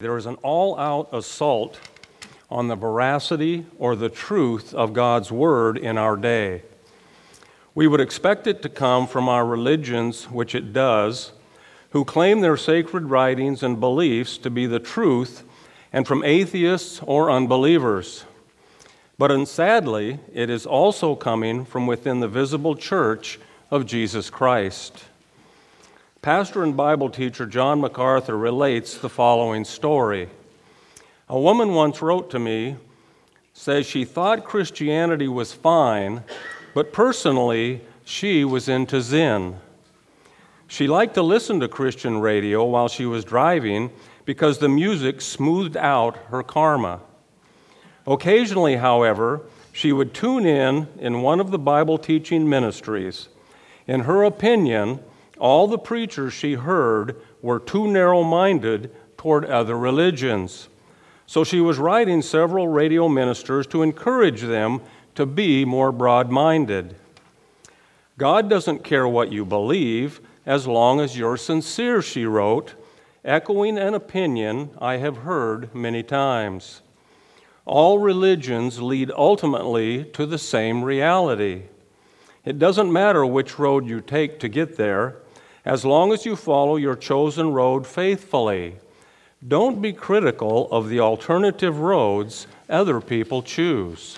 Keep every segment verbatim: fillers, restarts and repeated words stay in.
There is an all-out assault on the veracity or the truth of God's Word in our day. We would expect it to come from our religions, which it does, who claim their sacred writings and beliefs to be the truth, and from atheists or unbelievers. But sadly, it is also coming from within the visible church of Jesus Christ. Pastor and Bible teacher John MacArthur relates the following story. A woman once wrote to me, says she thought Christianity was fine, but personally, she was into Zen. She liked to listen to Christian radio while she was driving because the music smoothed out her karma. Occasionally, however, she would tune in in one of the Bible teaching ministries. In her opinion, all the preachers she heard were too narrow-minded toward other religions. So she was writing several radio ministers to encourage them to be more broad-minded. God doesn't care what you believe as long as you're sincere, she wrote, echoing an opinion I have heard many times. All religions lead ultimately to the same reality. It doesn't matter which road you take to get there, as long as you follow your chosen road faithfully. Don't be critical of the alternative roads other people choose.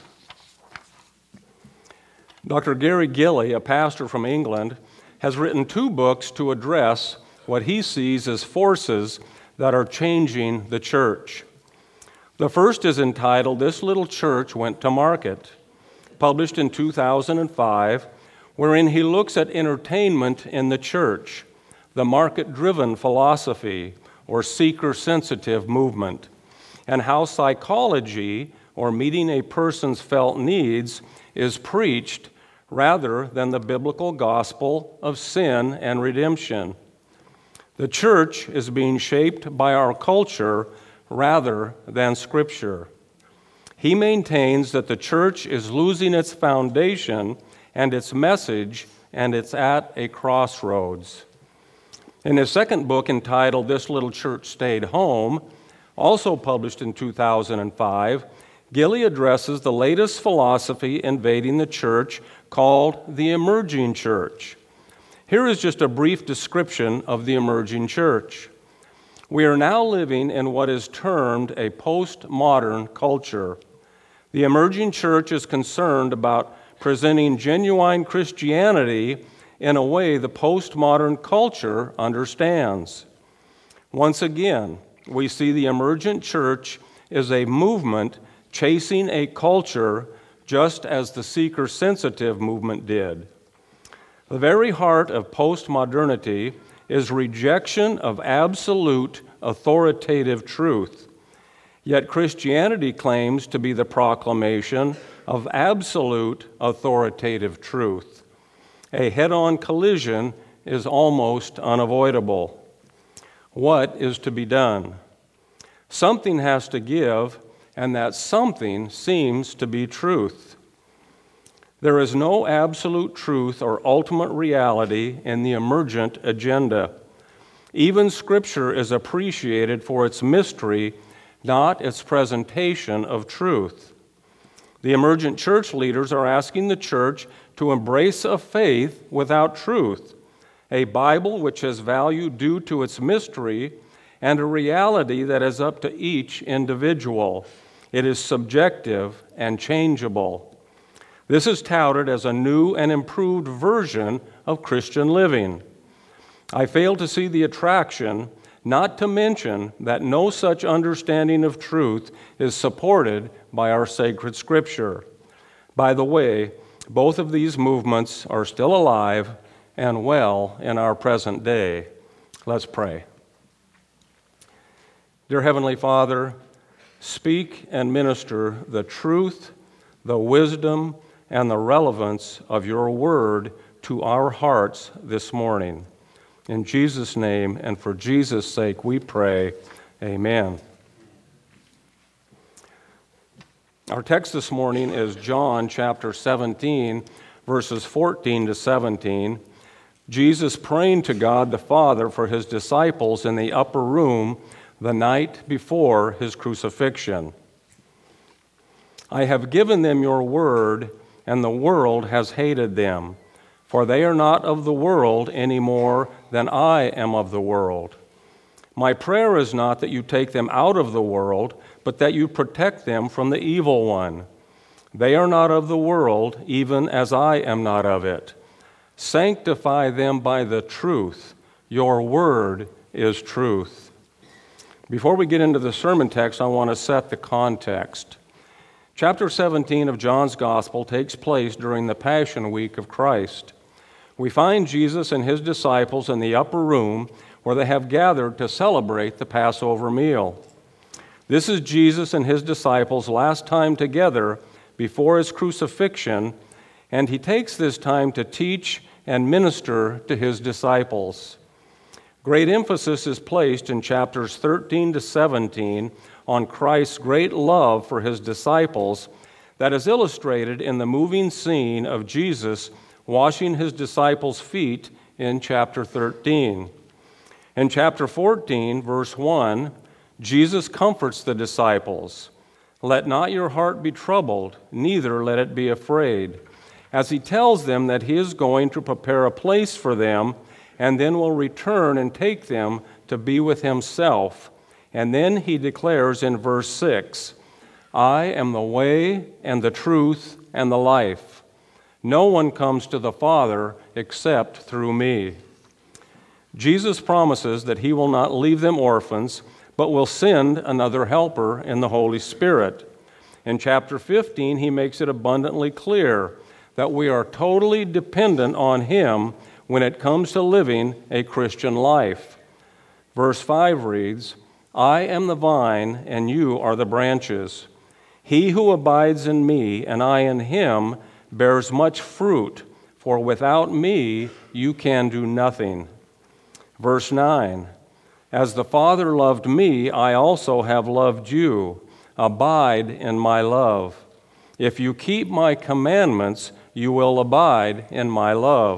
Doctor Gary Gilley, a pastor from England, has written two books to address what he sees as forces that are changing the church. The first is entitled, This Little Church Went to Market, published in two thousand five, wherein he looks at entertainment in the church, the market-driven philosophy or seeker-sensitive movement, and how psychology, or meeting a person's felt needs, is preached rather than the biblical gospel of sin and redemption. The church is being shaped by our culture rather than Scripture. He maintains that the church is losing its foundation and its message, and it's at a crossroads. In his second book entitled This Little Church Stayed Home, also published in two thousand five, Gilley addresses the latest philosophy invading the church called the emerging church. Here is just a brief description of the emerging church. We are now living in what is termed a postmodern culture. The emerging church is concerned about presenting genuine Christianity in a way the postmodern culture understands. Once again, we see the emergent church as a movement chasing a culture just as the seeker-sensitive movement did. The very heart of postmodernity is rejection of absolute authoritative truth. Yet Christianity claims to be the proclamation of absolute authoritative truth. A head-on collision is almost unavoidable. What is to be done? Something has to give, and that something seems to be truth. There is no absolute truth or ultimate reality in the emergent agenda. Even Scripture is appreciated for its mystery, not its presentation of truth. The emergent church leaders are asking the church to embrace a faith without truth, a Bible which has value due to its mystery, and a reality that is up to each individual. It is subjective and changeable. This is touted as a new and improved version of Christian living. I fail to see the attraction, not to mention that no such understanding of truth is supported by our sacred Scripture. By the way, both of these movements are still alive and well in our present day. Let's pray. Dear Heavenly Father, speak and minister the truth, the wisdom, and the relevance of your word to our hearts this morning. In Jesus' name and for Jesus' sake we pray, amen. Our text this morning is John chapter seventeen, verses fourteen to seventeen. Jesus praying to God the Father for his disciples in the upper room the night before his crucifixion. I have given them your word, and the world has hated them, for they are not of the world any more than I am of the world. My prayer is not that you take them out of the world, but that you protect them from the evil one. They are not of the world, even as I am not of it. Sanctify them by the truth. Your word is truth. Before we get into the sermon text, I want to set the context. Chapter seventeen of John's Gospel takes place during the Passion Week of Christ. We find Jesus and his disciples in the upper room where they have gathered to celebrate the Passover meal. This is Jesus and his disciples' last time together before his crucifixion, and he takes this time to teach and minister to his disciples. Great emphasis is placed in chapters thirteen to seventeen on Christ's great love for his disciples that is illustrated in the moving scene of Jesus washing his disciples' feet in chapter thirteen. In chapter fourteen, verse one, Jesus comforts the disciples. Let not your heart be troubled, neither let it be afraid, as he tells them that he is going to prepare a place for them and then will return and take them to be with himself. And then he declares in verse six, I am the way and the truth and the life. No one comes to the Father except through me. Jesus promises that he will not leave them orphans, but will send another helper in the Holy Spirit. In chapter fifteen, he makes it abundantly clear that we are totally dependent on him when it comes to living a Christian life. Verse five reads, I am the vine, and you are the branches. He who abides in me, and I in him, bears much fruit, for without me you can do nothing. Verse nine, as the Father loved me, I also have loved you. Abide in my love. If you keep my commandments, you will abide in my love.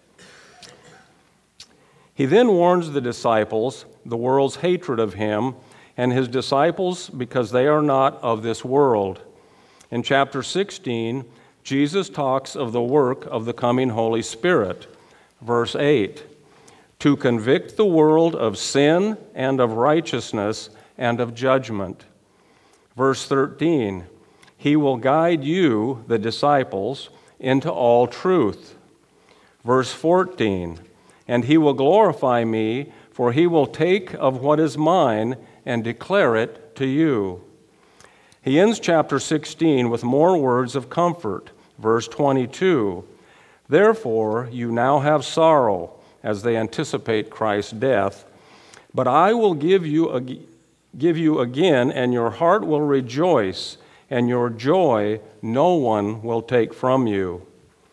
He then warns the disciples, the world's hatred of him, and his disciples because they are not of this world. In chapter sixteen, Jesus talks of the work of the coming Holy Spirit. Verse eight, to convict the world of sin and of righteousness and of judgment. Verse thirteen, he will guide you, the disciples, into all truth. Verse fourteen, and he will glorify me, for he will take of what is mine and declare it to you. He ends chapter sixteen with more words of comfort. Verse twenty-two, therefore you now have sorrow as they anticipate Christ's death, but I will give you, ag- give you again, and your heart will rejoice, and your joy no one will take from you.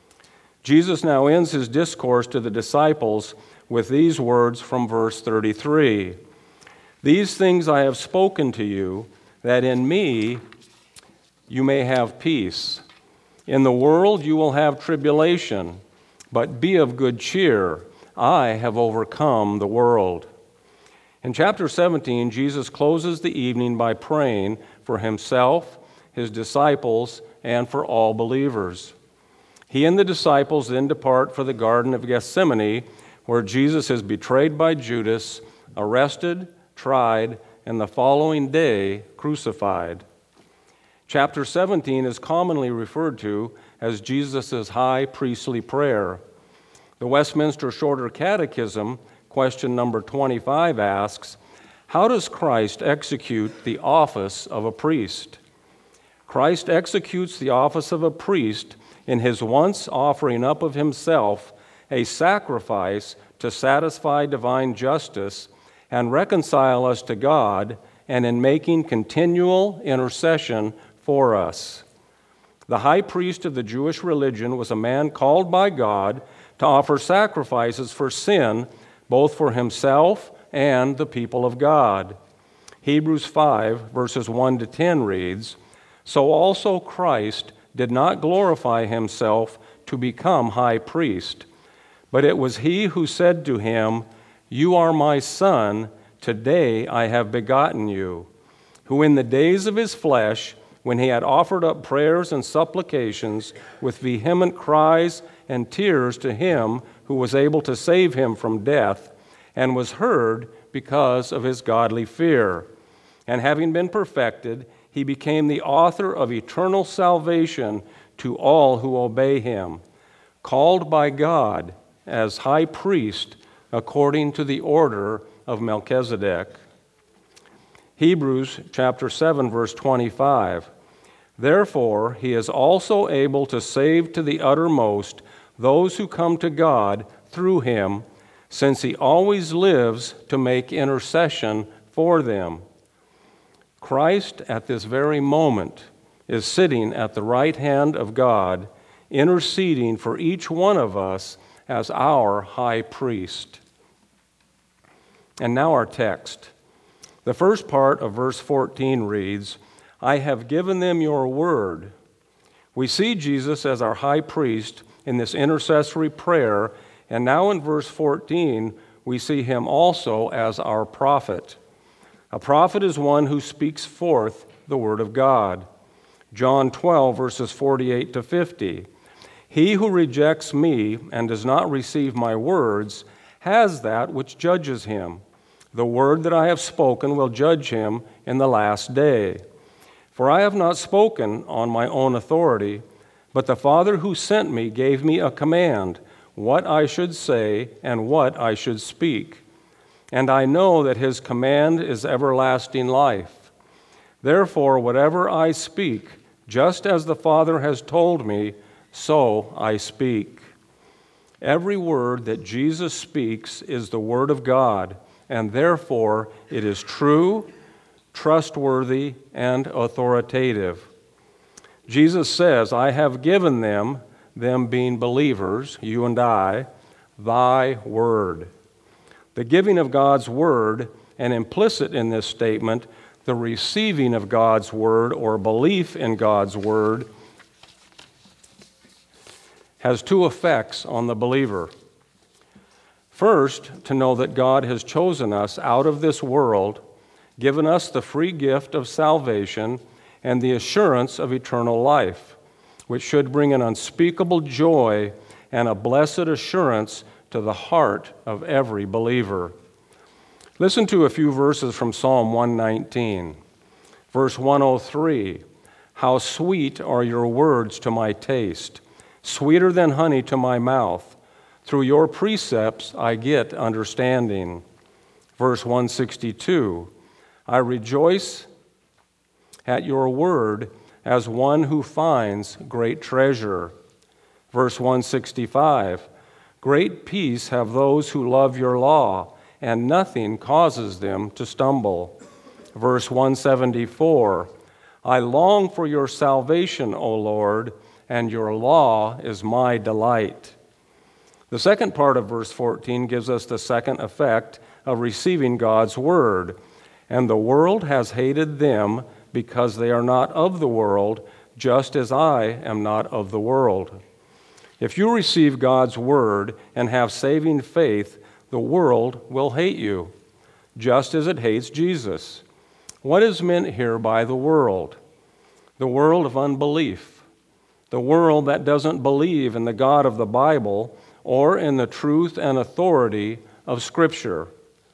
Jesus now ends his discourse to the disciples with these words from verse thirty-three. These things I have spoken to you, that in me you may have peace. In the world you will have tribulation, but be of good cheer. I have overcome the world. In chapter seventeen, Jesus closes the evening by praying for himself, his disciples, and for all believers. He and the disciples then depart for the Garden of Gethsemane, where Jesus is betrayed by Judas, arrested, tried, and the following day crucified. Chapter seventeen is commonly referred to as Jesus' high priestly prayer. The Westminster Shorter Catechism, question number twenty-five, asks, how does Christ execute the office of a priest? Christ executes the office of a priest in his once offering up of himself a sacrifice to satisfy divine justice and reconcile us to God, and in making continual intercession for us. The high priest of the Jewish religion was a man called by God to offer sacrifices for sin, both for himself and the people of God. Hebrews five, verses one to ten reads, so also Christ did not glorify himself to become high priest, but it was he who said to him, you are my son, Today I have begotten you, who in the days of his flesh, when he had offered up prayers and supplications with vehement cries and tears to him who was able to save him from death, and was heard because of his godly fear. And having been perfected, he became the author of eternal salvation to all who obey him, called by God as high priest according to the order of Melchizedek. Hebrews chapter seven, verse twenty-five. Therefore, he is also able to save to the uttermost those who come to God through him, since he always lives to make intercession for them. Christ, at this very moment, is sitting at the right hand of God, interceding for each one of us as our high priest. And now our text. The first part of verse fourteen reads, I have given them your word. We see Jesus as our high priest in this intercessory prayer, and now in verse fourteen, we see him also as our prophet. A prophet is one who speaks forth the word of God. John twelve, verses forty-eight to fifty. He who rejects me and does not receive my words has that which judges him. The word that I have spoken will judge him in the last day. For I have not spoken on my own authority, but the Father who sent me gave me a command, what I should say and what I should speak. And I know that his command is everlasting life. Therefore, whatever I speak, just as the Father has told me, so I speak. Every word that Jesus speaks is the word of God, and therefore it is true, trustworthy, and authoritative. Jesus says, I have given them, them being believers, you and I, thy word. The giving of God's word, and implicit in this statement, the receiving of God's word or belief in God's word, has two effects on the believer. First, to know that God has chosen us out of this world, given us the free gift of salvation and the assurance of eternal life, which should bring an unspeakable joy and a blessed assurance to the heart of every believer. Listen to a few verses from Psalm one nineteen. Verse one oh three, how sweet are your words to my taste, sweeter than honey to my mouth. Through your precepts I get understanding. Verse one sixty-two, I rejoice at your word as one who finds great treasure. Verse one sixty-five, great peace have those who love your law, and nothing causes them to stumble. Verse one seventy-four, I long for your salvation, O Lord, and your law is my delight. The second part of verse fourteen gives us the second effect of receiving God's word. And the world has hated them because they are not of the world, just as I am not of the world. If you receive God's word and have saving faith, the world will hate you, just as it hates Jesus. What is meant here by the world? The world of unbelief, the world that doesn't believe in the God of the Bible or in the truth and authority of Scripture.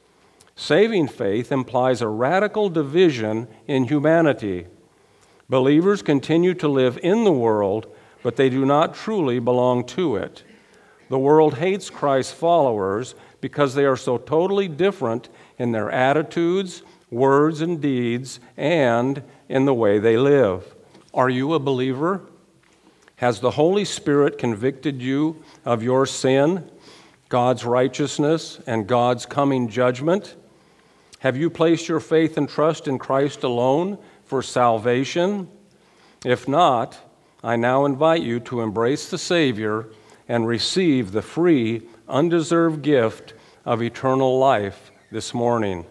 Saving faith implies a radical division in humanity. Believers continue to live in the world, but they do not truly belong to it. The world hates Christ's followers because they are so totally different in their attitudes, words, and deeds, and in the way they live. Are you a believer? Has the Holy Spirit convicted you of your sin, God's righteousness, and God's coming judgment? Have you placed your faith and trust in Christ alone for salvation? If not, I now invite you to embrace the Savior and receive the free, undeserved gift of eternal life this morning.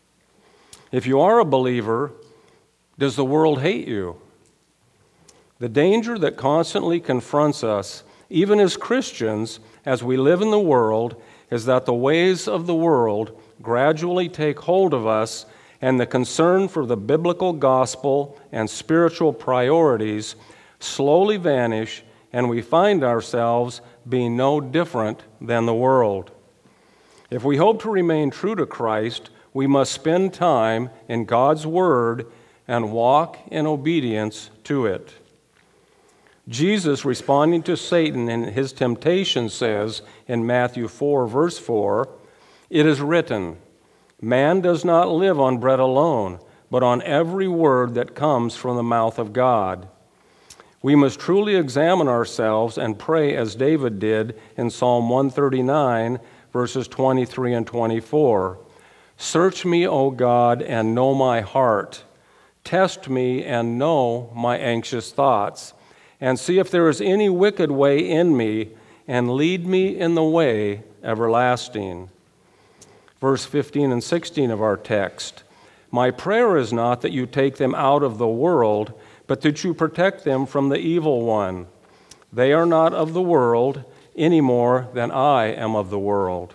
If you are a believer, does the world hate you? The danger that constantly confronts us, even as Christians, as we live in the world, is that the ways of the world gradually take hold of us, and the concern for the biblical gospel and spiritual priorities slowly vanish, and we find ourselves being no different than the world. If we hope to remain true to Christ, we must spend time in God's Word and walk in obedience to it. Jesus, responding to Satan in his temptation, says in Matthew four, verse four, "It is written, man does not live on bread alone, but on every word that comes from the mouth of God." We must truly examine ourselves and pray as David did in Psalm one thirty-nine, verses twenty-three and twenty-four. "Search me, O God, and know my heart. Test me and know my anxious thoughts, and see if there is any wicked way in me, and lead me in the way everlasting." Verse fifteen and sixteen of our text, "My prayer is not that you take them out of the world, but that you protect them from the evil one. They are not of the world any more than I am of the world."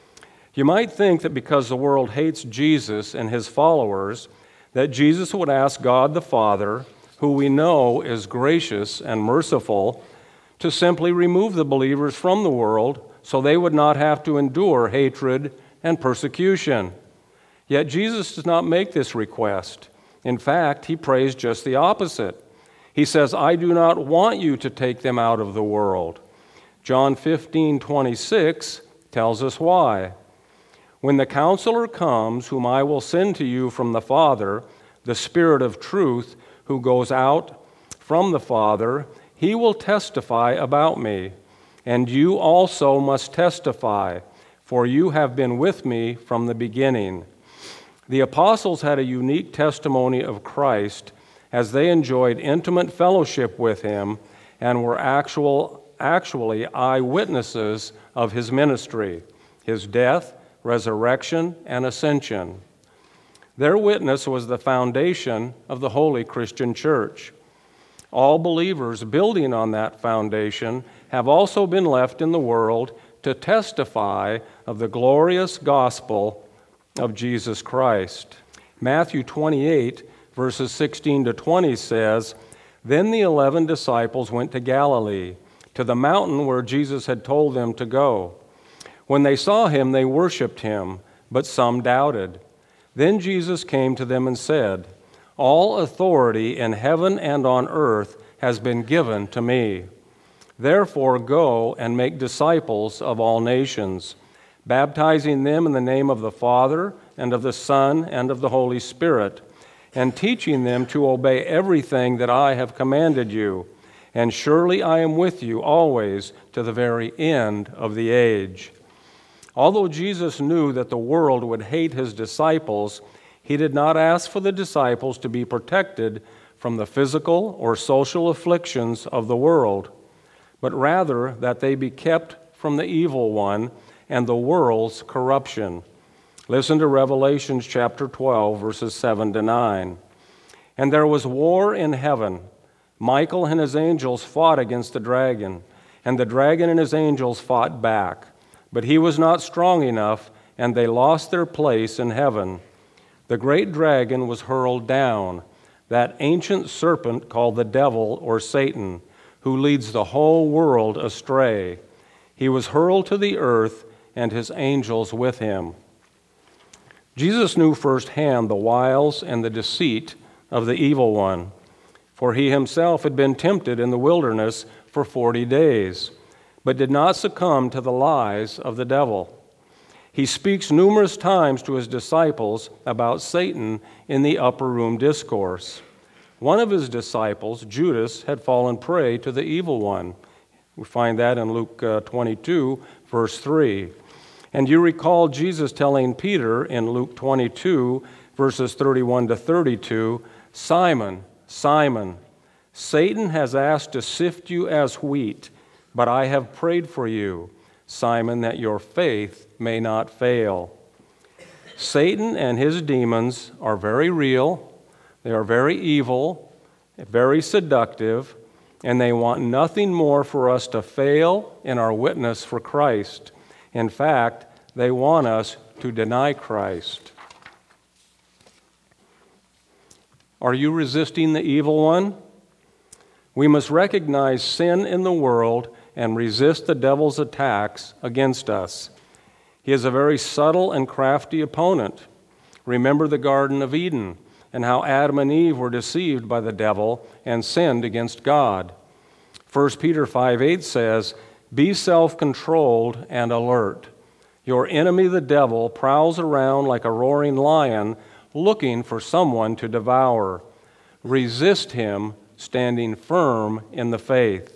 You might think that because the world hates Jesus and his followers, that Jesus would ask God the Father, who we know is gracious and merciful, to simply remove the believers from the world so they would not have to endure hatred and persecution. Yet Jesus does not make this request. In fact, he prays just the opposite. He says, "I do not want you to take them out of the world." John fifteen twenty-six tells us why. "When the Counselor comes, whom I will send to you from the Father, the Spirit of truth, who goes out from the Father, he will testify about me. And you also must testify, for you have been with me from the beginning." The apostles had a unique testimony of Christ as they enjoyed intimate fellowship with him and were actual, actually eyewitnesses of his ministry, his death, resurrection, and ascension. Their witness was the foundation of the holy Christian church. All believers building on that foundation have also been left in the world to testify of the glorious gospel of Jesus Christ. Matthew twenty-eight, verses sixteen to twenty says, "Then the eleven disciples went to Galilee, to the mountain where Jesus had told them to go. When they saw him, they worshiped him, but some doubted. Then Jesus came to them and said, 'All authority in heaven and on earth has been given to me. Therefore go and make disciples of all nations, baptizing them in the name of the Father and of the Son and of the Holy Spirit, and teaching them to obey everything that I have commanded you. And surely I am with you always to the very end of the age.'" Although Jesus knew that the world would hate his disciples, he did not ask for the disciples to be protected from the physical or social afflictions of the world, but rather that they be kept from the evil one and the world's corruption. Listen to Revelation chapter twelve, verses seven to nine. "And there was war in heaven. Michael and his angels fought against the dragon, and the dragon and his angels fought back. But he was not strong enough, and they lost their place in heaven. The great dragon was hurled down, that ancient serpent called the devil or Satan, who leads the whole world astray. He was hurled to the earth, and his angels with him." Jesus knew firsthand the wiles and the deceit of the evil one, for he himself had been tempted in the wilderness for forty days, but did not succumb to the lies of the devil. He speaks numerous times to his disciples about Satan in the upper room discourse. One of his disciples, Judas, had fallen prey to the evil one. We find that in Luke uh, twenty-two, verse three. And you recall Jesus telling Peter in Luke twenty-two, verses thirty-one to thirty-two, "Simon, Simon, Satan has asked to sift you as wheat, but I have prayed for you, Simon, that your faith may not fail." Satan and his demons are very real, they are very evil, very seductive, and they want nothing more for us to fail in our witness for Christ. In fact, They want us to deny Christ. Are you resisting the evil one? We must recognize sin in the world and resist the devil's attacks against us. He is a very subtle and crafty opponent. Remember the Garden of Eden and how Adam and Eve were deceived by the devil and sinned against God. First Peter five eight says, "Be self-controlled and alert. Your enemy, the devil, prowls around like a roaring lion looking for someone to devour. Resist him, standing firm in the faith."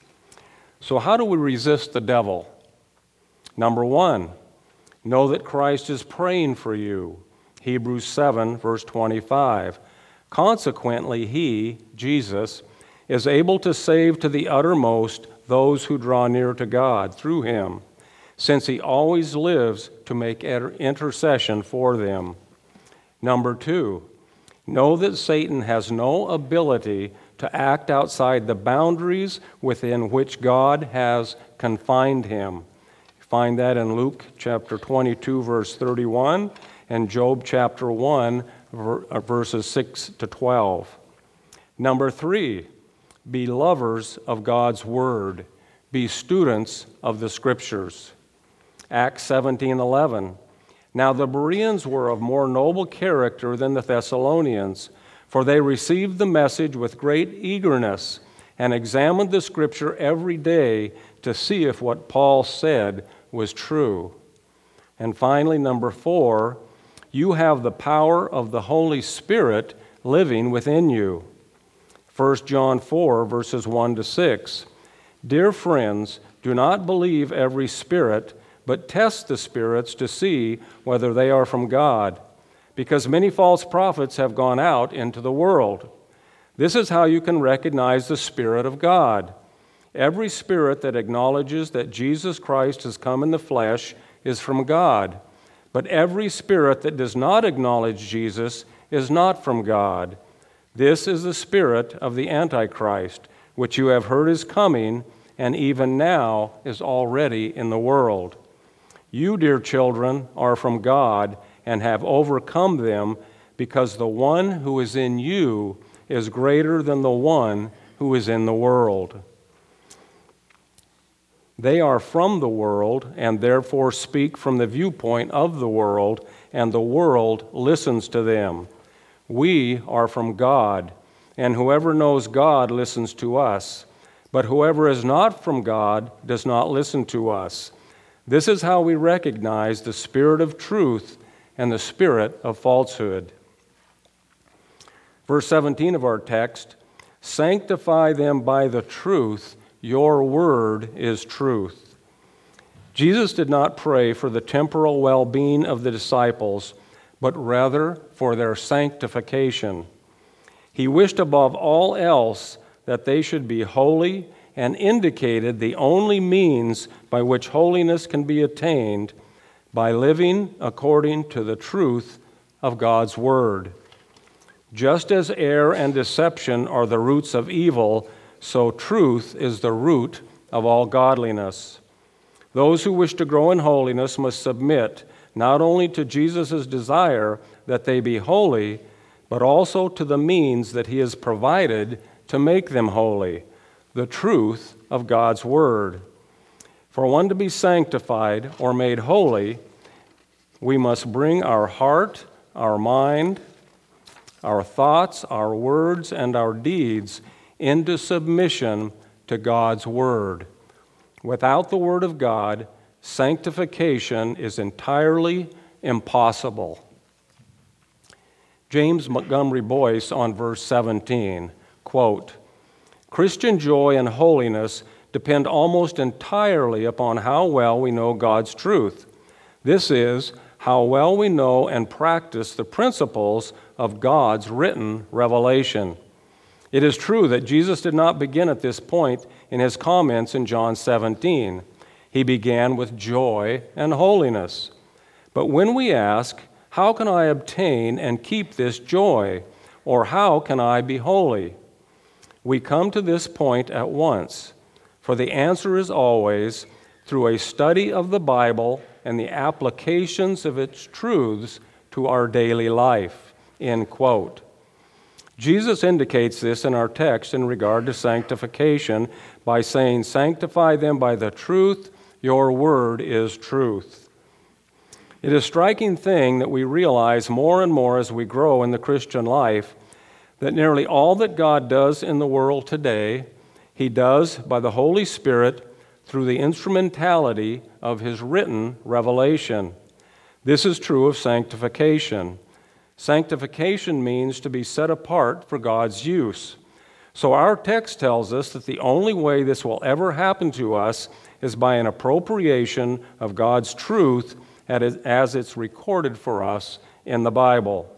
So how do we resist the devil? Number one, know that Christ is praying for you. Hebrews seven, verse twenty-five. Consequently, he, Jesus, is able to save to the uttermost those who draw near to God through him, since he always lives to make intercession for them. Number two, know that Satan has no ability to act outside the boundaries within which God has confined him. Find that in Luke chapter twenty-two, verse thirty-one, and Job chapter one, verses six to twelve. Number three, be lovers of God's word. Be students of the Scriptures. Acts seventeen eleven. Now the Bereans were of more noble character than the Thessalonians, for they received the message with great eagerness and examined the Scripture every day to see if what Paul said was true. And finally, number four, you have the power of the Holy Spirit living within you. First John four, verses one to six. Dear friends, do not believe every spirit, but test the spirits to see whether they are from God, because many false prophets have gone out into the world. This is how you can recognize the Spirit of God. Every spirit that acknowledges that Jesus Christ has come in the flesh is from God, but every spirit that does not acknowledge Jesus is not from God. This is the spirit of the Antichrist, which you have heard is coming, and even now is already in the world. You, dear children, are from God and have overcome them, because the one who is in you is greater than the one who is in the world. They are from the world and therefore speak from the viewpoint of the world, and the world listens to them. We are from God, and whoever knows God listens to us. But whoever is not from God does not listen to us. This is how we recognize the spirit of truth and the spirit of falsehood. Verse seventeen of our text, sanctify them by the truth, your word is truth. Jesus did not pray for the temporal well-being of the disciples, but rather for their sanctification. He wished above all else that they should be holy, and indicated the only means by which holiness can be attained, by living according to the truth of God's word. Just as error and deception are the roots of evil, so truth is the root of all godliness. Those who wish to grow in holiness must submit not only to Jesus' desire that they be holy, but also to the means that he has provided to make them holy, the truth of God's word. For one to be sanctified or made holy, we must bring our heart, our mind, our thoughts, our words, and our deeds into submission to God's word. Without the word of God, sanctification is entirely impossible. James Montgomery Boyce on verse seventeen, quote, Christian joy and holiness depend almost entirely upon how well we know God's truth. This is, how well we know and practice the principles of God's written revelation. It is true that Jesus did not begin at this point in his comments in John seventeen. He began with joy and holiness. But when we ask, how can I obtain and keep this joy? Or how can I be holy? We come to this point at once, for the answer is always through a study of the Bible and the applications of its truths to our daily life, end quote. Jesus indicates this in our text in regard to sanctification by saying, "Sanctify them by the truth, your word is truth." It is a striking thing that we realize more and more as we grow in the Christian life that nearly all that God does in the world today, He does by the Holy Spirit through the instrumentality of His written revelation. This is true of sanctification. Sanctification means to be set apart for God's use. So our text tells us that the only way this will ever happen to us is by an appropriation of God's truth as it's recorded for us in the Bible.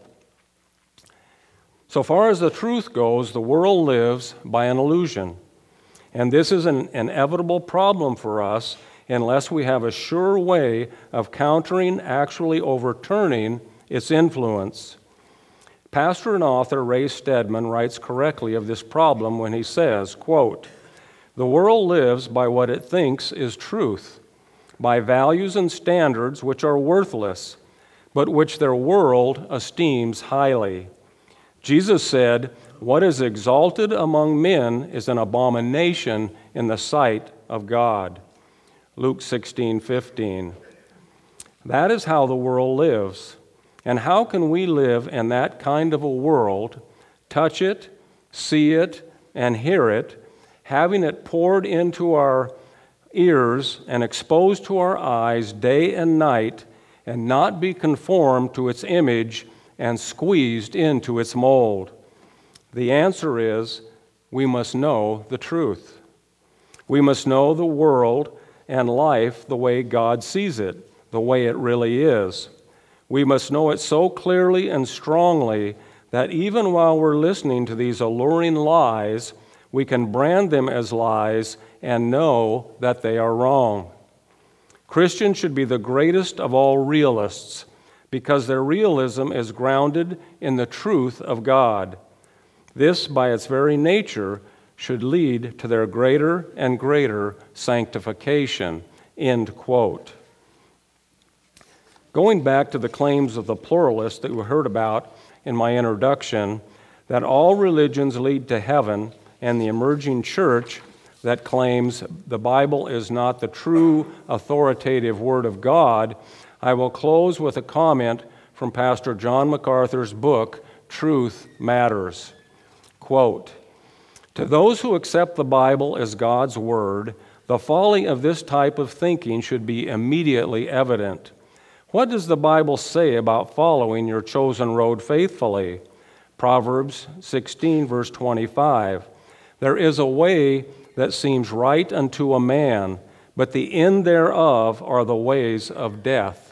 So far as the truth goes, the world lives by an illusion. And this is an inevitable problem for us unless we have a sure way of countering, actually overturning its influence. Pastor and author Ray Stedman writes correctly of this problem when he says, quote, "The world lives by what it thinks is truth, by values and standards which are worthless, but which their world esteems highly. Jesus said, 'What is exalted among men is an abomination in the sight of God.'" Luke sixteen fifteen. That is how the world lives. And how can we live in that kind of a world, touch it, see it, and hear it, having it poured into our ears and exposed to our eyes day and night, and not be conformed to its image and squeezed into its mold? The answer is, we must know the truth. We must know the world and life the way God sees it, the way it really is. We must know it so clearly and strongly that even while we're listening to these alluring lies, we can brand them as lies and know that they are wrong. Christians should be the greatest of all realists because their realism is grounded in the truth of God. This, by its very nature, should lead to their greater and greater sanctification, end quote. Going back to the claims of the pluralists that we heard about in my introduction, that all religions lead to heaven, and the emerging church that claims the Bible is not the true authoritative Word of God, I will close with a comment from Pastor John MacArthur's book, Truth Matters. Quote, "To those who accept the Bible as God's Word, the folly of this type of thinking should be immediately evident. What does the Bible say about following your chosen road faithfully? Proverbs sixteen, verse twenty-five. There is a way that seems right unto a man, but the end thereof are the ways of death."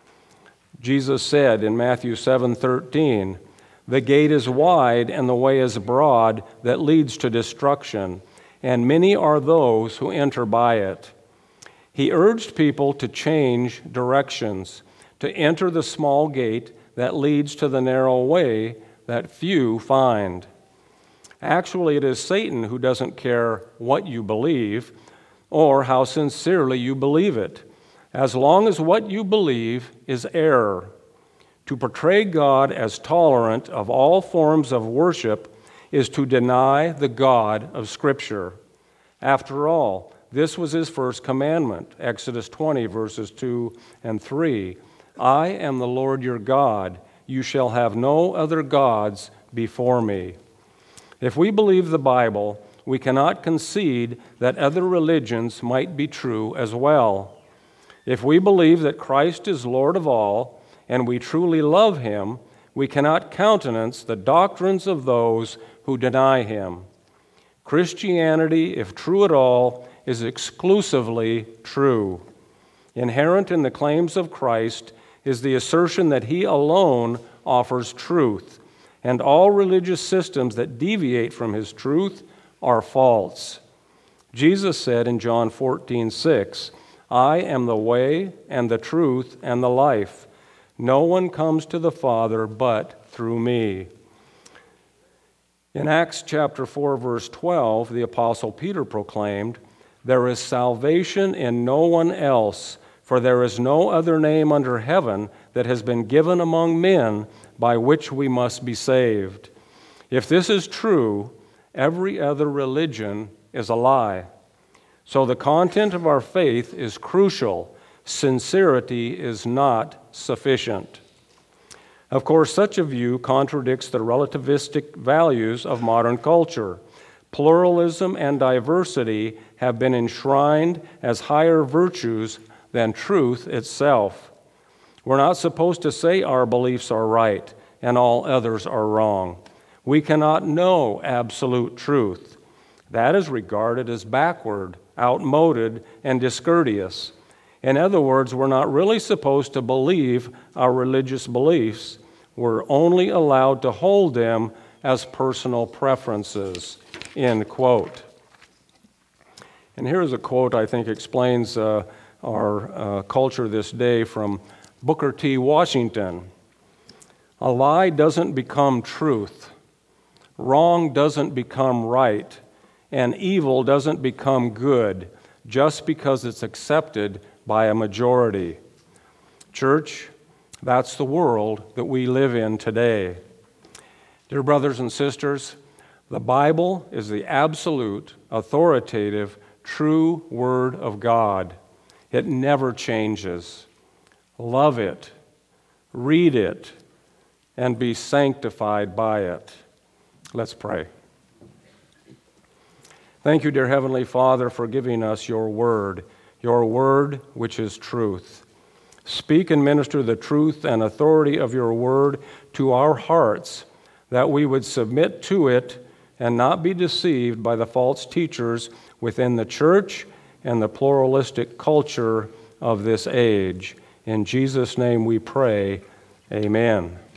Jesus said in Matthew seven thirteen, "The gate is wide and the way is broad that leads to destruction, and many are those who enter by it." He urged people to change directions, to enter the small gate that leads to the narrow way that few find. Actually, it is Satan who doesn't care what you believe or how sincerely you believe it, as long as what you believe is error. To portray God as tolerant of all forms of worship is to deny the God of Scripture. After all, this was his first commandment, Exodus twenty, verses two and three. "I am the Lord your God. You shall have no other gods before me." If we believe the Bible, we cannot concede that other religions might be true as well. If we believe that Christ is Lord of all, and we truly love him, we cannot countenance the doctrines of those who deny him. Christianity, if true at all, is exclusively true. Inherent in the claims of Christ is the assertion that he alone offers truth, and all religious systems that deviate from his truth are false. Jesus said in John fourteen six, "I am the way and the truth and the life. No one comes to the Father but through me." In Acts chapter four, verse twelve, the Apostle Peter proclaimed, "There is salvation in no one else, For there is no other name under heaven that has been given among men by which we must be saved. If this is true, every other religion is a lie. So the content of our faith is crucial. Sincerity is not sufficient. Of course, such a view contradicts the relativistic values of modern culture. Pluralism and diversity have been enshrined as higher virtues than truth itself. We're not supposed to say our beliefs are right and all others are wrong. We cannot know absolute truth. That is regarded as backward, outmoded, and discourteous. In other words, we're not really supposed to believe our religious beliefs. We're only allowed to hold them as personal preferences, end quote. And here's a quote I think explains uh, our uh, culture this day from Booker T. Washington. A lie doesn't become truth. Wrong doesn't become right. And evil doesn't become good just because it's accepted by a majority. Church, that's the world that we live in today. Dear brothers and sisters, the Bible is the absolute, authoritative, true Word of God. It never changes. Love it, read it, and be sanctified by it. Let's pray. Thank you, dear Heavenly Father, for giving us your Word, your Word which is truth. Speak and minister the truth and authority of your Word to our hearts, that we would submit to it and not be deceived by the false teachers within the church and the pluralistic culture of this age. In Jesus' name we pray, amen.